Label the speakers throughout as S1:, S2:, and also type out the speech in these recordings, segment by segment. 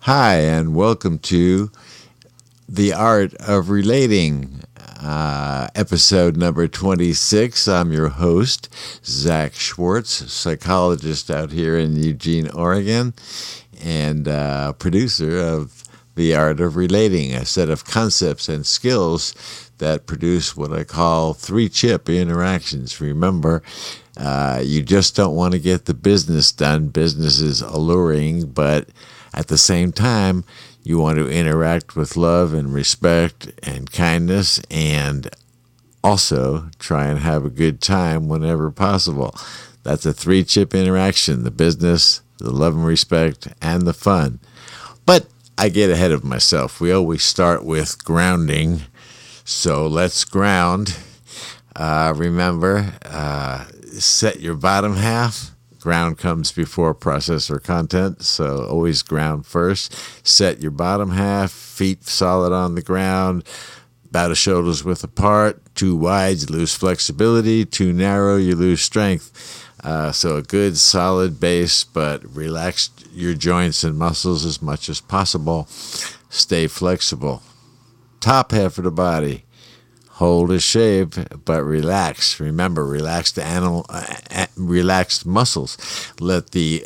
S1: Hi, and welcome to The Art of Relating, episode number 26. I'm your host, Zach Schwartz, psychologist out here in Eugene, Oregon, and producer of The Art of Relating, a set of concepts and skills that produce what I call 3-chip interactions. Remember, you just don't want to get the business done. Business is alluring, but at the same time, you want to interact with love and respect and kindness, and also try and have a good time whenever possible. That's a 3-chip interaction: the business, the love and respect, and the fun. But I get ahead of myself. We always start with grounding. So let's ground. Remember, set your bottom half. Ground comes before process or content, so always ground first. Set your bottom half, feet solid on the ground, about the shoulders width apart. Too wide, you lose flexibility. Too narrow, you lose strength. So a good solid base, but relax your joints and muscles as much as possible. Stay flexible. Top half of the body, hold a shape, but relax. Remember, relaxed muscles. Let the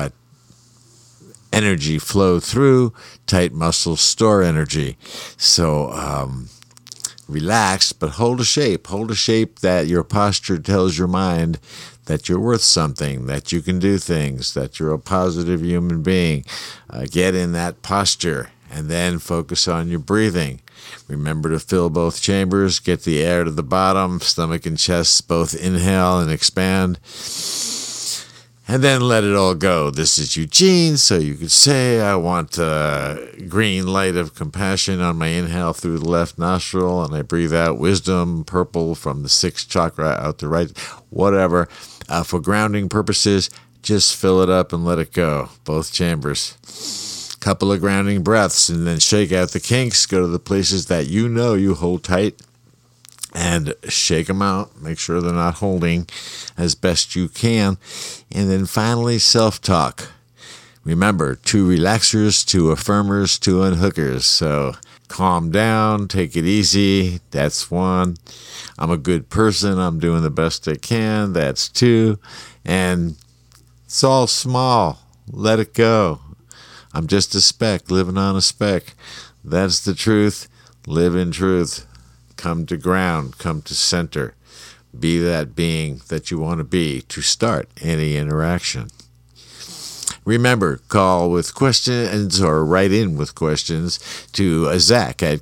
S1: energy flow through. Tight muscles store energy. So relax, but hold a shape. Hold a shape that your posture tells your mind that you're worth something, that you can do things, that you're a positive human being. Get in that posture, and then focus on your breathing. Remember to fill both chambers, get the air to the bottom, stomach and chest both inhale and expand, and then let it all go. This is Eugene, so you could say, I want a green light of compassion on my inhale through the left nostril, and I breathe out wisdom, purple from the 6th chakra out the right, whatever. For grounding purposes, just fill it up and let it go, both chambers. Couple of grounding breaths, and then shake out the kinks. Go to the places that you know you hold tight and shake them out. Make sure they're not holding as best you can. And then finally, self-talk. Remember, 2 relaxers, 2 affirmers, 2 unhookers. So calm down, take it easy. That's 1. I'm a good person. I'm doing the best I can. That's 2. And it's all small. Let it go. I'm just a speck living on a speck. That's the truth. Live in truth. Come to ground. Come to center. Be that being that you want to be to start any interaction. Remember, call with questions or write in with questions to Zach at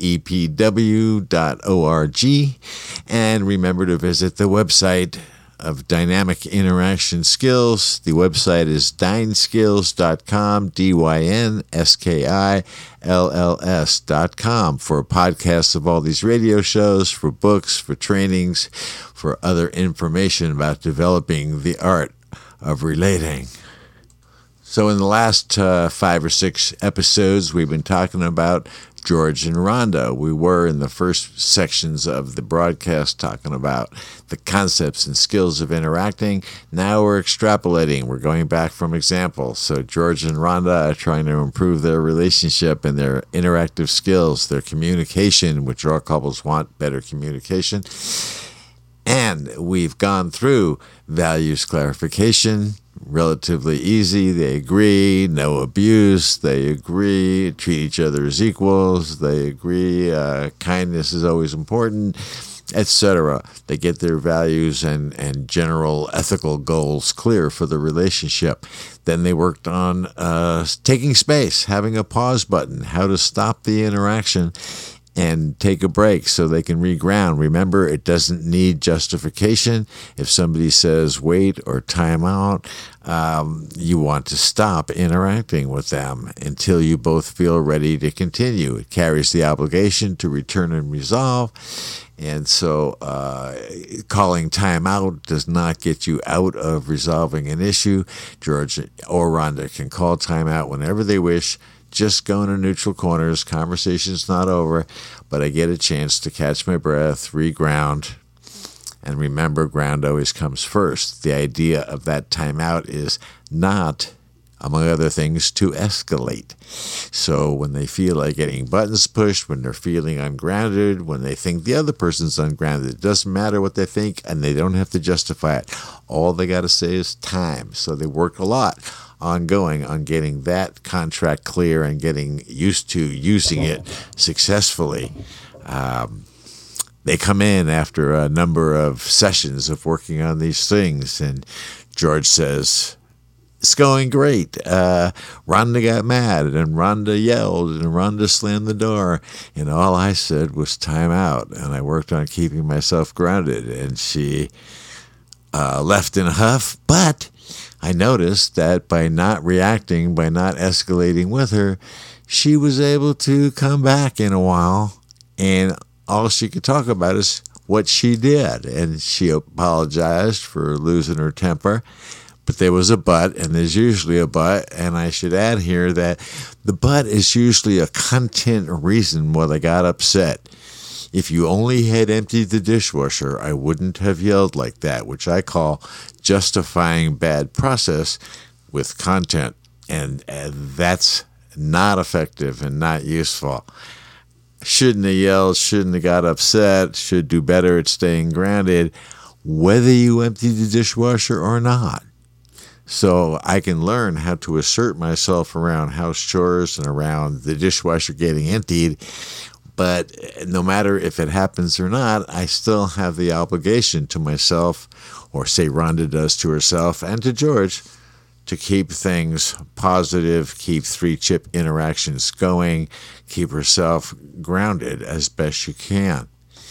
S1: kepw.org. And remember to visit the website of Dynamic Interaction Skills. The website is dynskills.com, dynskills.com, for podcasts of all these radio shows, for books, for trainings, for other information about developing the art of relating. So in the last 5 or 6 episodes, we've been talking about George and Rhonda. We were in the first sections of the broadcast talking about the concepts and skills of interacting. Now we're extrapolating. We're going back from examples. So George and Rhonda are trying to improve their relationship and their interactive skills, their communication, which all couples want better communication. And we've gone through values clarification, relatively easy. They agree, no abuse. They agree, treat each other as equals. They agree, kindness is always important, etc. They get their values and general ethical goals clear for the relationship. Then they worked on taking space, having a pause button, how to stop the interaction and take a break so they can reground. Remember, it doesn't need justification. If somebody says wait or time out, you want to stop interacting with them until you both feel ready to continue. It carries the obligation to return and resolve. And so calling time out does not get you out of resolving an issue. George or Rhonda can call time out whenever they wish. Just go into neutral corners. Conversation's not over, but I get a chance to catch my breath, reground, and remember, ground always comes first. The idea of that timeout is not among other things, to escalate. So when they feel like getting buttons pushed, when they're feeling ungrounded, when they think the other person's ungrounded, it doesn't matter what they think, and they don't have to justify it. All they got to say is time. So they work a lot ongoing on getting that contract clear and getting used to using it successfully. They come in after a number of sessions of working on these things, and George says, "It's going great. Rhonda got mad, and Rhonda yelled, and Rhonda slammed the door, and all I said was time out, and I worked on keeping myself grounded, and she left in a huff, but I noticed that by not reacting, by not escalating with her, she was able to come back in a while, and all she could talk about is what she did, and she apologized for losing her temper. But there was a but, and there's usually a but, and I should add here that the but is usually a content reason why they got upset. If you only had emptied the dishwasher, I wouldn't have yelled like that, which I call justifying bad process with content, and that's not effective and not useful. Shouldn't have yelled, shouldn't have got upset, should do better at staying grounded, whether you empty the dishwasher or not. So I can learn how to assert myself around house chores and around the dishwasher getting emptied. But no matter if it happens or not, I still have the obligation to myself, or say Rhonda does to herself and to George, to keep things positive, keep 3-chip interactions going, keep herself grounded as best you can.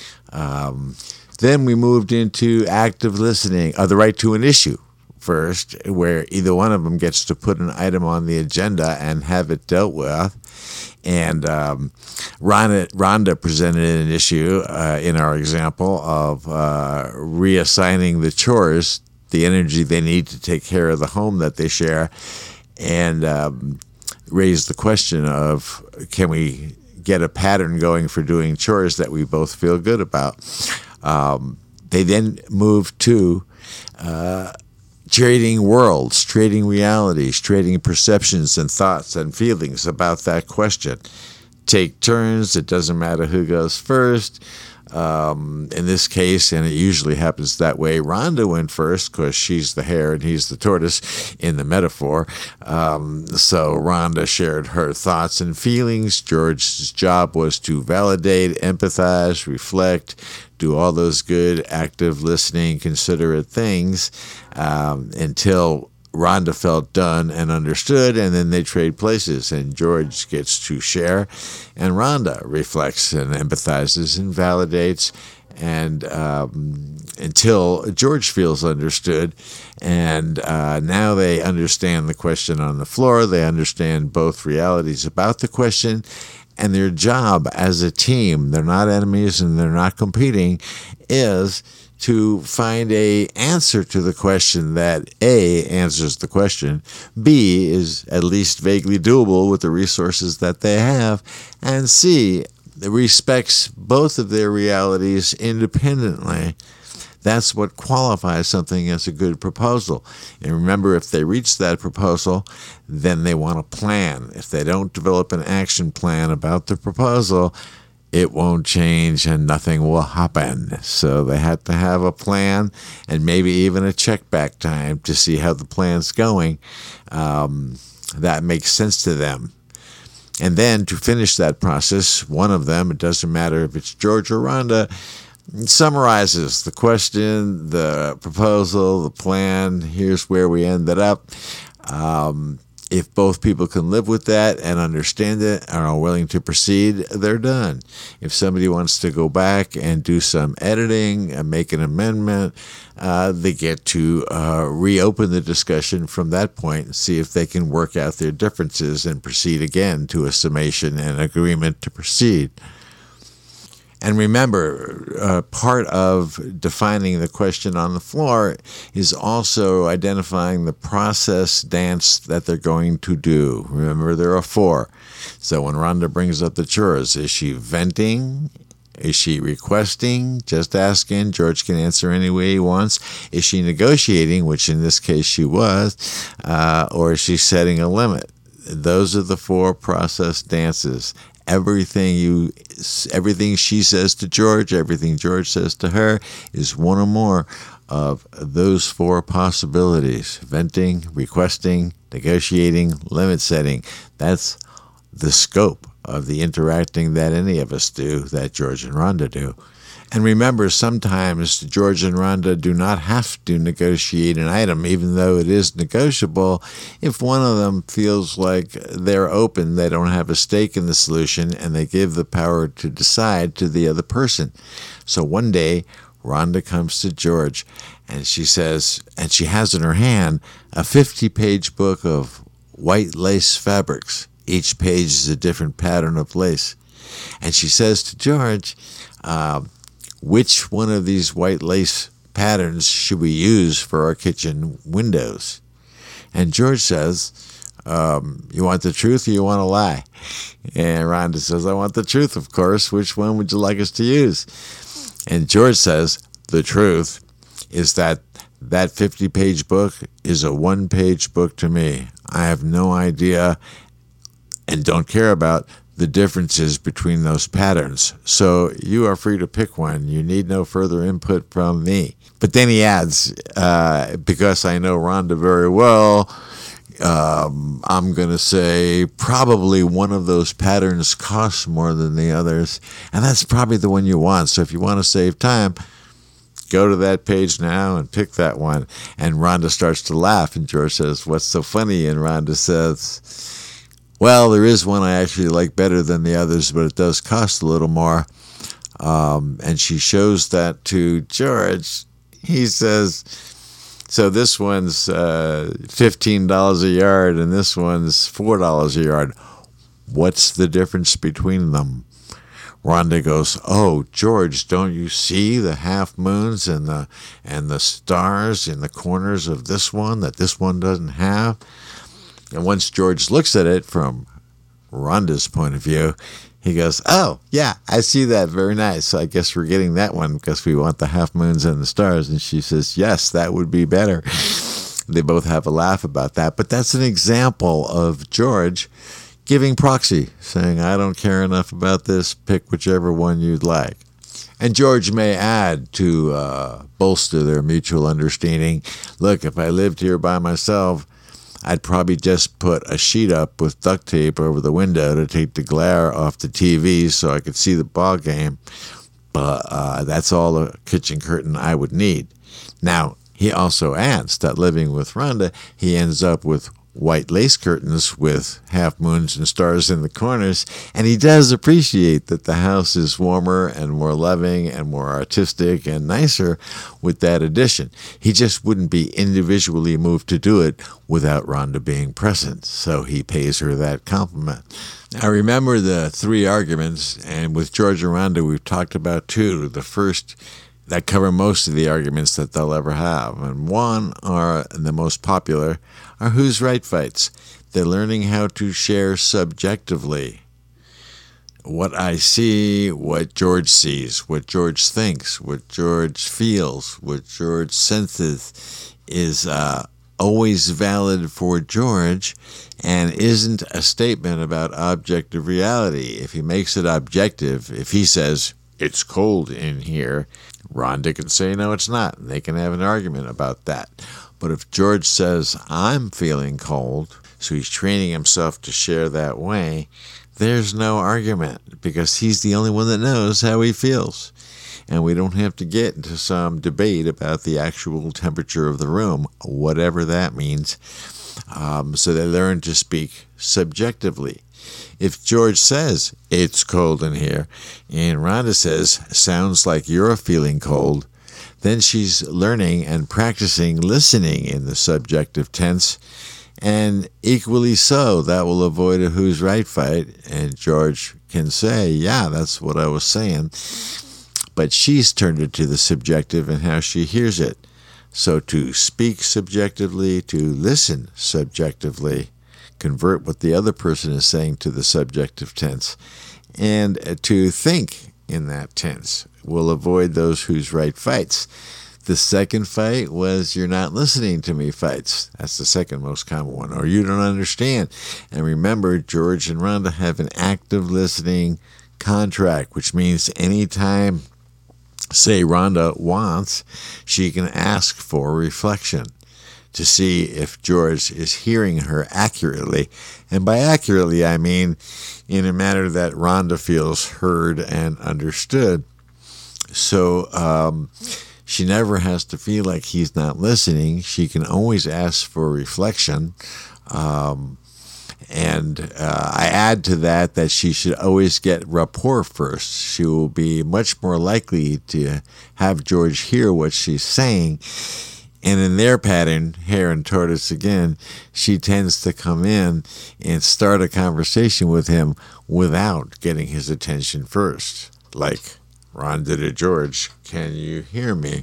S1: Then we moved into active listening, the right to an issue first, where either one of them gets to put an item on the agenda and have it dealt with. And Rhonda presented an issue in our example of reassigning the chores, the energy they need to take care of the home that they share, and raised the question of, can we get a pattern going for doing chores that we both feel good about? They then moved to trading worlds, trading realities, trading perceptions and thoughts and feelings about that question. Take turns. It doesn't matter who goes first. In this case, and it usually happens that way, Rhonda went first because she's the hare and he's the tortoise in the metaphor. So Rhonda shared her thoughts and feelings. George's job was to validate, empathize, reflect, do all those good, active listening, considerate things until Rhonda felt done and understood, and then they trade places, and George gets to share, and Rhonda reflects and empathizes and validates, and until George feels understood, and now they understand the question on the floor, they understand both realities about the question, and their job as a team, they're not enemies and they're not competing, is to find a answer to the question that A, answers the question, B, is at least vaguely doable with the resources that they have, and C, respects both of their realities independently. That's what qualifies something as a good proposal. And remember, if they reach that proposal, then they want a plan. If they don't develop an action plan about the proposal, it won't change and nothing will happen. So they have to have a plan and maybe even a check back time to see how the plan's going. That makes sense to them. And then to finish that process, one of them, it doesn't matter if it's George or Rhonda, summarizes the question, the proposal, the plan. Here's where we ended up. If both people can live with that and understand it and are willing to proceed, they're done. If somebody wants to go back and do some editing and make an amendment, they get to reopen the discussion from that point and see if they can work out their differences and proceed again to a summation and agreement to proceed. And remember, part of defining the question on the floor is also identifying the process dance that they're going to do. Remember, there are 4. So when Rhonda brings up the chores, is she venting? Is she requesting? Just asking. George can answer any way he wants. Is she negotiating, which in this case she was, or is she setting a limit? Those are the four process dances. Everything she says to George, everything George says to her is one or more of those four possibilities: venting, requesting, negotiating, limit setting. That's the scope of the interacting that any of us do, that George and Rhonda do. And remember, sometimes George and Rhonda do not have to negotiate an item, even though it is negotiable. If one of them feels like they're open, they don't have a stake in the solution, and they give the power to decide to the other person. So one day, Rhonda comes to George, and she says, and she has in her hand a 50-page book of white lace fabrics. Each page is a different pattern of lace. And she says to George, which one of these white lace patterns should we use for our kitchen windows? And George says, you want the truth or you want a lie? And Rhonda says, I want the truth, of course. Which one would you like us to use? And George says, the truth is that 50-page book is a one-page book to me. I have no idea and don't care about the differences between those patterns. So you are free to pick one. You need no further input from me. But then he adds, because I know Rhonda very well, I'm going to say probably one of those patterns costs more than the others, and that's probably the one you want. So if you want to save time, go to that page now and pick that one. And Rhonda starts to laugh, and George says, what's so funny? And Rhonda says, well, there is one I actually like better than the others, but it does cost a little more. And she shows that to George. He says, so this one's $15 a yard and this one's $4 a yard. What's the difference between them? Rhonda goes, oh, George, don't you see the half moons and the stars in the corners of this one that this one doesn't have? And once George looks at it from Rhonda's point of view, he goes, oh, yeah, I see that. Very nice. I guess we're getting that one because we want the half moons and the stars. And she says, yes, that would be better. They both have a laugh about that. But that's an example of George giving proxy, saying, I don't care enough about this. Pick whichever one you'd like. And George may add to bolster their mutual understanding, look, if I lived here by myself, I'd probably just put a sheet up with duct tape over the window to take the glare off the TV so I could see the ball game. But that's all the kitchen curtain I would need. Now, he also adds that living with Rhonda, he ends up with white lace curtains with half moons and stars in the corners, and he does appreciate that the house is warmer and more loving and more artistic and nicer with that addition. He just wouldn't be individually moved to do it without Rhonda being present, so he pays her that compliment. Now remember the three arguments, and with George and Rhonda we've talked about two. The first that cover most of the arguments that they'll ever have. And one, are the most popular, are who's right fights. They're learning how to share subjectively what I see, what George sees, what George thinks, what George feels, what George senses is always valid for George and isn't a statement about objective reality. If he makes it objective, if he says, it's cold in here, Rhonda can say, no, it's not, and they can have an argument about that. But if George says, I'm feeling cold, so he's training himself to share that way, there's no argument because he's the only one that knows how he feels. And we don't have to get into some debate about the actual temperature of the room, whatever that means. So they learn to speak subjectively. If George says, it's cold in here, and Rhonda says, sounds like you're feeling cold, then she's learning and practicing listening in the subjective tense, and equally so, that will avoid a who's right fight, and George can say, yeah, that's what I was saying, but she's turned it to the subjective and how she hears it. So to speak subjectively, to listen subjectively, convert what the other person is saying to the subjective tense, and to think in that tense. We'll avoid those who's right fights. The second fight was you're not listening to me fights. That's the second most common one. Or you don't understand. And remember, George and Rhonda have an active listening contract, which means anytime, say, Rhonda wants, she can ask for reflection to see if George is hearing her accurately. And by accurately, I mean in a manner that Rhonda feels heard and understood. So she never has to feel like he's not listening. She can always ask for reflection. And I add to that she should always get rapport first. She will be much more likely to have George hear what she's saying. And in their pattern, hare and tortoise again, she tends to come in and start a conversation with him without getting his attention first. Like Rhonda to George, can you hear me?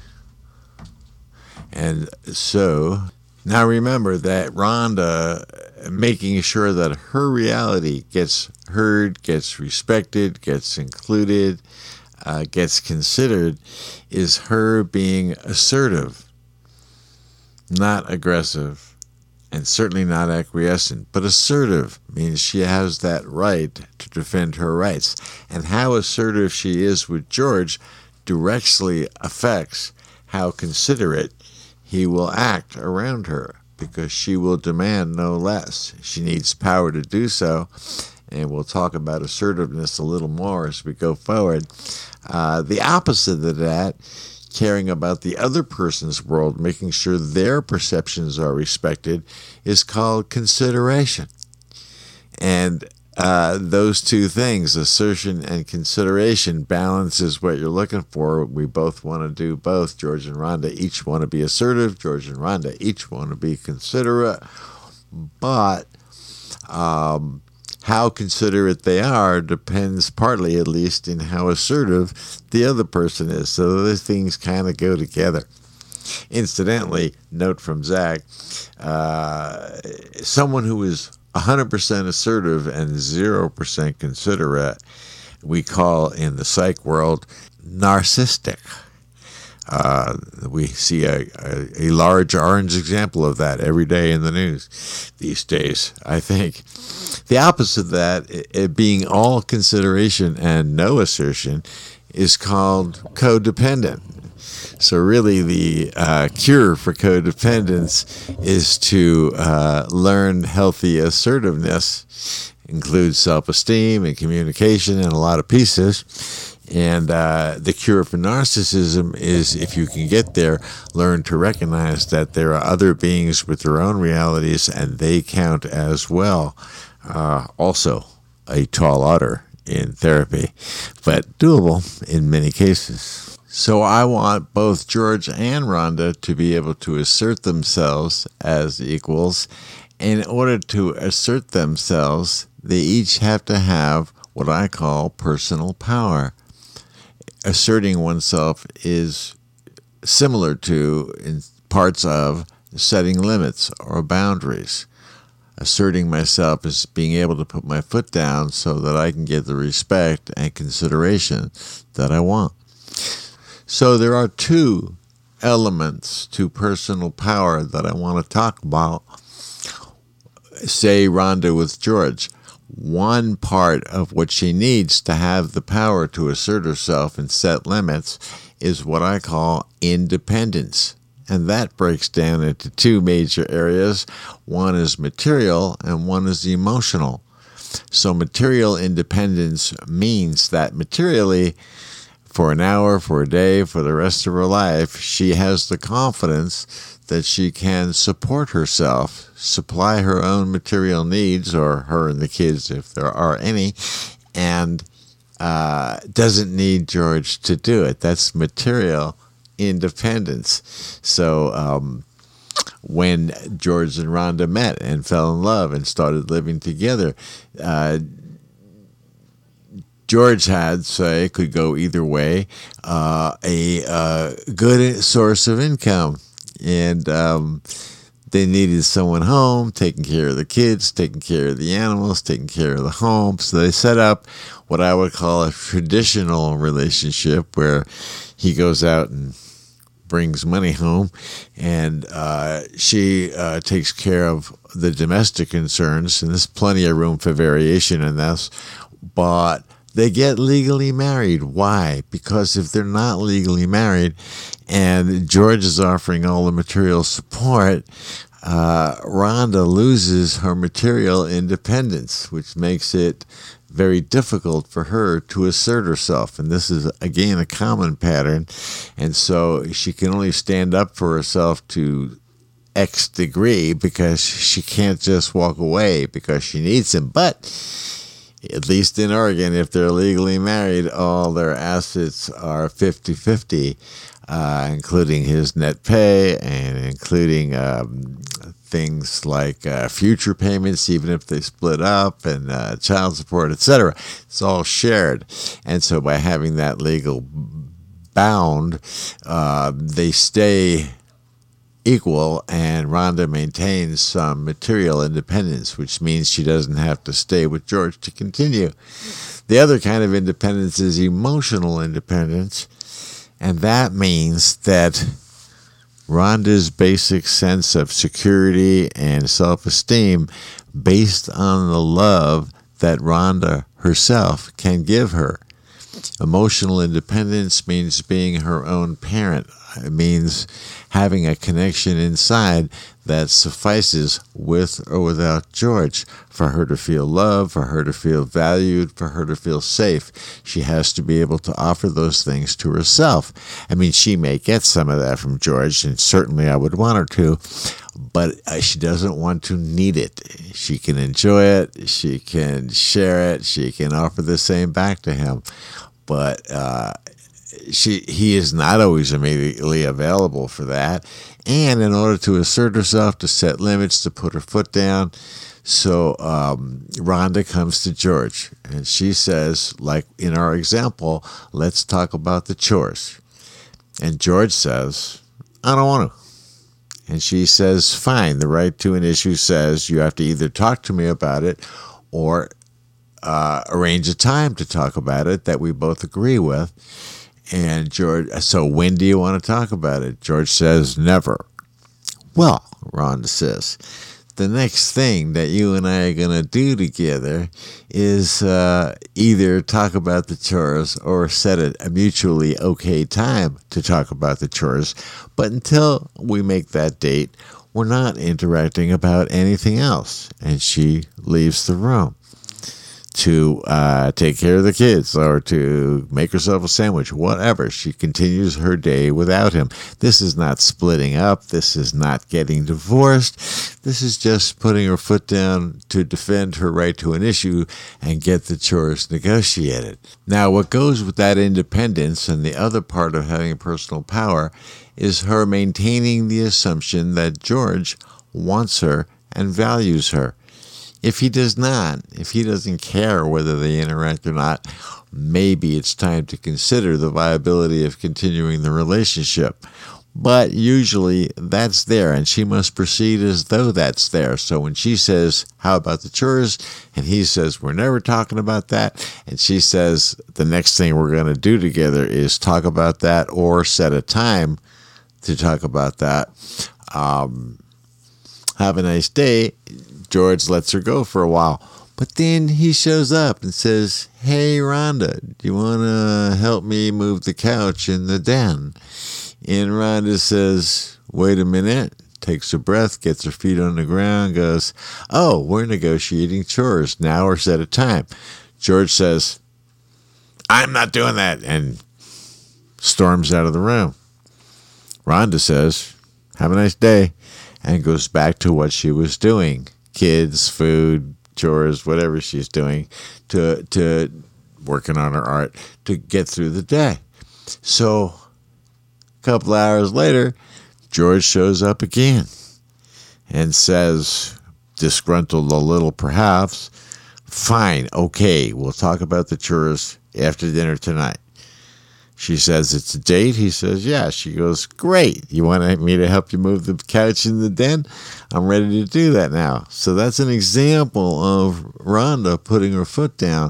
S1: And so, now remember that Rhonda, making sure that her reality gets heard, gets respected, gets included, gets considered, is her being assertive, not aggressive, and certainly not acquiescent, but assertive means she has that right to defend her rights. And how assertive she is with George directly affects how considerate he will act around her, because she will demand no less. She needs power to do so, and we'll talk about assertiveness a little more as we go forward. The opposite of that, caring about the other person's world, making sure their perceptions are respected, is called consideration. And those two things, assertion and consideration, balance is what you're looking for. We both want to do both. George and Rhonda each want to be assertive. George and Rhonda each want to be considerate. But how considerate they are depends partly, at least, in how assertive the other person is. So those things kind of go together. Incidentally, note from Zach, someone who is 100% assertive and 0% considerate, we call in the psych world narcissistic. We see a large orange example of that every day in the news these days, I think. The opposite of that, it being all consideration and no assertion, is called codependent. So really the cure for codependence is to learn healthy assertiveness, includes self-esteem and communication and a lot of pieces. And the cure for narcissism is, if you can get there, learn to recognize that there are other beings with their own realities and they count as well. Also a tall order in therapy, but doable in many cases. So I want both George and Rhonda to be able to assert themselves as equals. In order to assert themselves, they each have to have what I call personal power. Asserting oneself is similar to, in parts of, setting limits or boundaries. Asserting myself is being able to put my foot down so that I can get the respect and consideration that I want. So there are two elements to personal power that I want to talk about. Say Rhonda with George. One part of what she needs to have the power to assert herself and set limits is what I call independence. And that breaks down into two major areas. One is material and one is emotional. So material independence means that materially, for an hour, for a day, for the rest of her life, she has the confidence that she can support herself, supply her own material needs, or her and the kids if there are any, and doesn't need George to do it. That's material independence. So when George and Rhonda met and fell in love and started living together, George had, say, could go either way, a good source of income. And they needed someone home, taking care of the kids, taking care of the animals, taking care of the home. So they set up what I would call a traditional relationship where he goes out and brings money home, and she takes care of the domestic concerns, and there's plenty of room for variation in this, but they get legally married. Why? Because if they're not legally married and George is offering all the material support, Rhonda loses her material independence, which makes it very difficult for her to assert herself. And this is, again, a common pattern. And so she can only stand up for herself to X degree because she can't just walk away because she needs him. But at least in Oregon, if they're legally married, all their assets are 50-50, including his net pay and including things like future payments, even if they split up, and child support, etc. It's all shared. And so by having that legal bound, they stay equal, and Rhonda maintains some material independence, which means she doesn't have to stay with George to continue. The other kind of independence is emotional independence, and that means that Rhonda's basic sense of security and self-esteem based on the love that Rhonda herself can give her. Emotional independence means being her own parent. It means having a connection inside that suffices with or without George for her to feel loved, for her to feel valued, for her to feel safe. She has to be able to offer those things to herself. I mean, she may get some of that from George, and certainly I would want her to, but she doesn't want to need it. She can enjoy it, she can share it, she can offer the same back to him, but he is not always immediately available for that. And in order to assert herself, to set limits, to put her foot down, so Rhonda comes to George, and she says, like in our example, let's talk about the chores. And George says, I don't want to. And she says, fine. The right to an issue says you have to either talk to me about it or arrange a time to talk about it that we both agree with. And George, so when do you want to talk about it? George says, never. Well, Rhonda says, the next thing that you and I are going to do together is either talk about the chores or set a mutually okay time to talk about the chores. But until we make that date, we're not interacting about anything else. And she leaves the room to take care of the kids or to make herself a sandwich, whatever. She continues her day without him. This is not splitting up. This is not getting divorced. This is just putting her foot down to defend her right to an issue and get the chores negotiated. Now, what goes with that independence and the other part of having personal power is her maintaining the assumption that George wants her and values her. If he does not, if he doesn't care whether they interact or not, maybe it's time to consider the viability of continuing the relationship. But usually that's there, and she must proceed as though that's there. So when she says, how about the chores? And he says, we're never talking about that. And she says, the next thing we're going to do together is talk about that or set a time to talk about that. Have a nice day. George lets her go for a while. But then he shows up and says, hey, Rhonda, do you want to help me move the couch in the den? And Rhonda says, wait a minute, takes a breath, gets her feet on the ground, goes, oh, we're negotiating chores now or set a time. George says, I'm not doing that, and storms out of the room. Rhonda says, have a nice day, and goes back to what she was doing. Kids, food, chores, whatever she's doing, to working on her art to get through the day. So a couple hours later, George shows up again and says, disgruntled a little perhaps, fine, okay, we'll talk about the chores after dinner tonight. She says, it's a date. He says, yeah. She goes, great. You want me to help you move the couch in the den? I'm ready to do that now. So that's an example of Rhonda putting her foot down.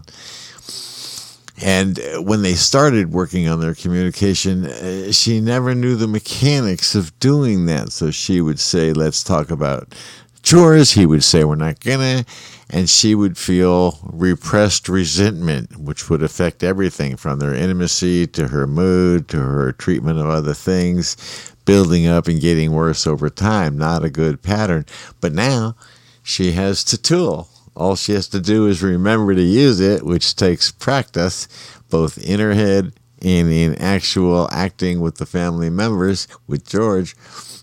S1: And when they started working on their communication, she never knew the mechanics of doing that. So she would say, let's talk about chores. He would say, we're not gonna. And she would feel repressed resentment, which would affect everything from their intimacy to her mood to her treatment of other things, building up and getting worse over time. Not a good pattern. But now she has the tool. All she has to do is remember to use it, which takes practice, both in her head and in actual acting with the family members, with George,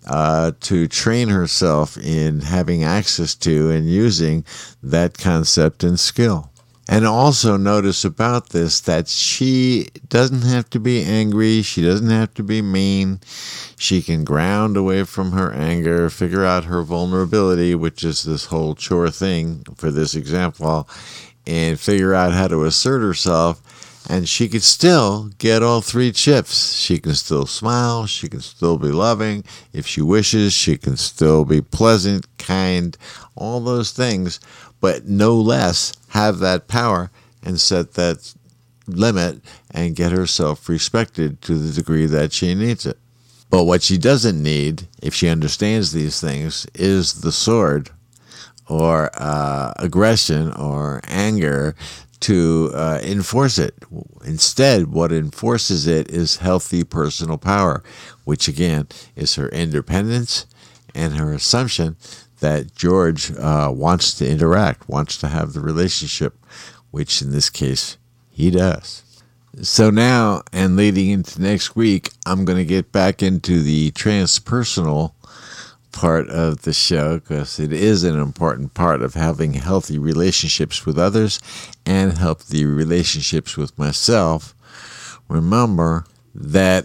S1: to train herself in having access to and using that concept and skill. And also notice about this that she doesn't have to be angry. She doesn't have to be mean. She can ground away from her anger, figure out her vulnerability, which is this whole chore thing for this example, and figure out how to assert herself. And she could still get all three chips. She can still smile. She can still be loving. If she wishes, she can still be pleasant, kind, all those things, but no less have that power and set that limit and get herself respected to the degree that she needs it. But what she doesn't need, if she understands these things, is the sword or aggression or anger to enforce it. Instead, what enforces it is healthy personal power, which again is her independence and her assumption that George wants to interact, wants to have the relationship, which in this case he does. So now, and leading into next week, I'm going to get back into the transpersonal part of the show, because it is an important part of having healthy relationships with others and healthy relationships with myself. Remember that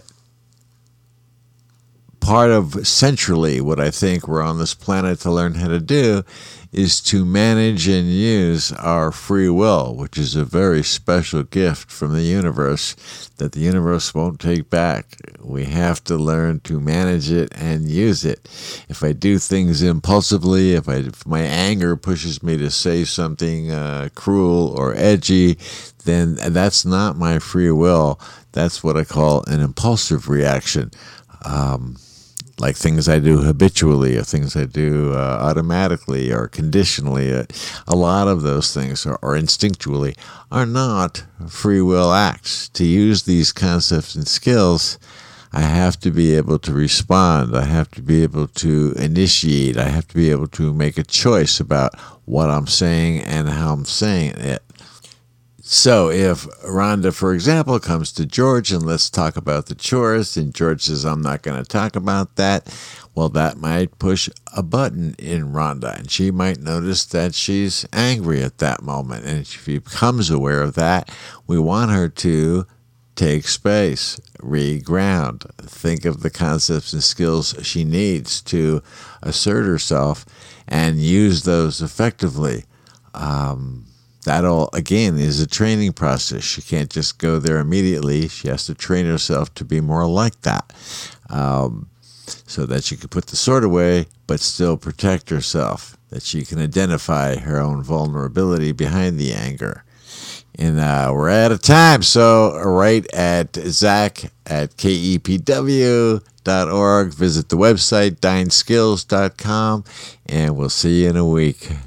S1: part of centrally what I think we're on this planet to learn how to do is to manage and use our free will, which is a very special gift from the universe that the universe won't take back. We have to learn to manage it and use it. If I do things impulsively, if my anger pushes me to say something cruel or edgy, then that's not my free will. That's what I call an impulsive reaction. Like things I do habitually or things I do automatically or conditionally. A lot of those things, or instinctually, are not free will acts. To use these concepts and skills, I have to be able to respond. I have to be able to initiate. I have to be able to make a choice about what I'm saying and how I'm saying it. So if Rhonda, for example, comes to George and let's talk about the chores, and George says, I'm not going to talk about that, well, that might push a button in Rhonda, and she might notice that she's angry at that moment. And if she becomes aware of that, we want her to take space, reground, think of the concepts and skills she needs to assert herself and use those effectively. That all, again, is a training process. She can't just go there immediately. She has to train herself to be more like that, so that she can put the sword away but still protect herself, that she can identify her own vulnerability behind the anger. And we're out of time, so write at Zach@kepw.org. Visit the website, dineskills.com, and we'll see you in a week.